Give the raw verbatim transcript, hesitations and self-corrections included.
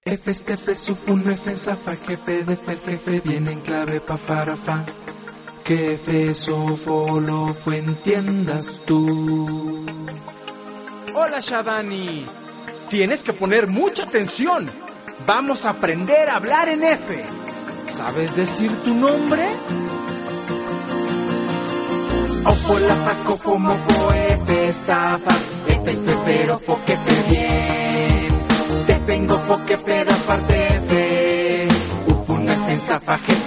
F, F, Sufun, F, Zafa, Jefe, de F, Jefe, viene en clave pa, para, fa. Que F, Sofo, lo fue, entiendas tú. Hola, Shadani. Tienes que poner mucha atención. Vamos a aprender a hablar en F. ¿Sabes decir tu nombre? Ofo, la, fa, cofo, mofo, F, estafas, F, espero, fo, que fe, bien. Te vengo, fo, que fe, da parte, F. Ufun, F, Zafa, Jefe,